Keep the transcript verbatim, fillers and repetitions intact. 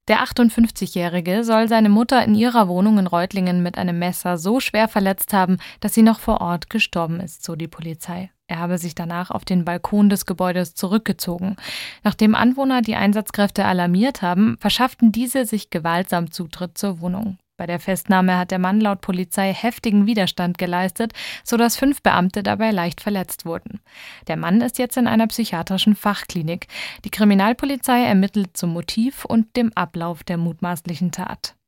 Der achtundfünfzigjährige soll seine Mutter in ihrer Wohnung in Reutlingen mit einem Messer so schwer verletzt haben, dass sie noch vor Ort gestorben ist, so die Polizei. Er habe sich danach auf den Balkon des Gebäudes zurückgezogen. Nachdem Anwohner die Einsatzkräfte alarmiert haben, verschafften diese sich gewaltsam Zutritt zur Wohnung. Bei der Festnahme hat der Mann laut Polizei heftigen Widerstand geleistet, sodass fünf Beamte dabei leicht verletzt wurden. Der Mann ist jetzt in einer psychiatrischen Fachklinik. Die Kriminalpolizei ermittelt zum Motiv und dem Ablauf der mutmaßlichen Tat.